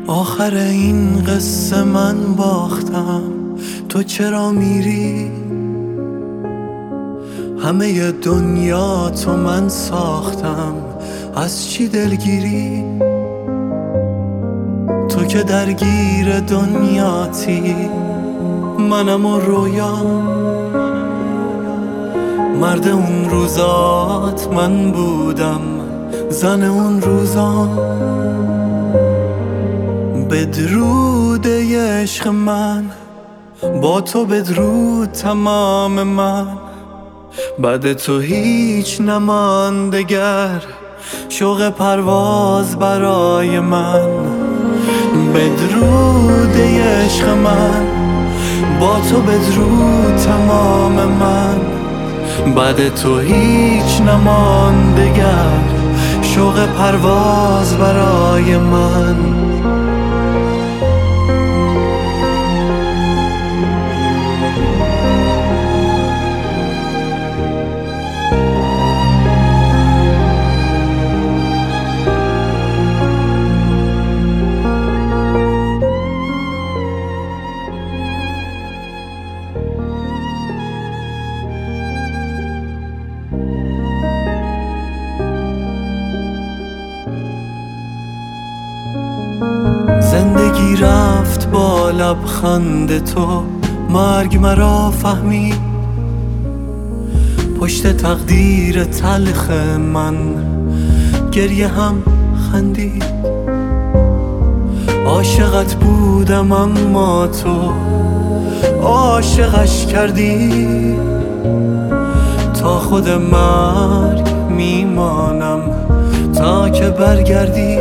آخر این قصه من باختم، تو چرا میری؟ همه دنیا تو من ساختم، از چی دلگیری؟ تو که درگیر دنیاتی، منم و رویا. مرد اون روزات من بودم، زن اون روزا. بدرود ای عشق من، با تو بدرود تمام من. بعد تو هیچ نماند دگر، شوق پرواز برای من. بدرود ای عشق من، با تو بدرود تمام من. بعد تو هیچ نماند دگر، شوق پرواز برای من. زندگی رفت با لبخند تو، مرگ مرا فهمید. پشت تقدیر تلخ من گریه هم خندید. عاشقت بودم اما تو عاشقش کردی. تا خود مرگ میمانم تا که برگردی.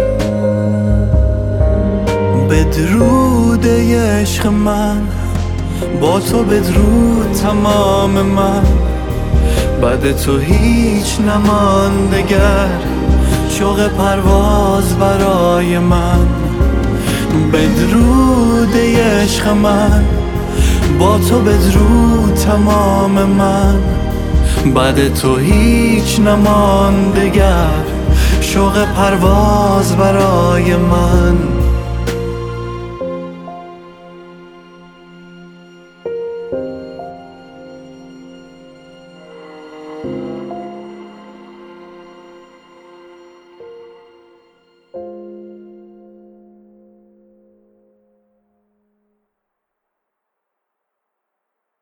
بدرود ای عشق من، با تو بدرود تمام من. بعد تو هیچ نماند دگر، شوق پرواز برای من. بدرود ای عشق من، با تو بدرود تمام من. بعد تو هیچ نماند دگر، شوق پرواز برای من.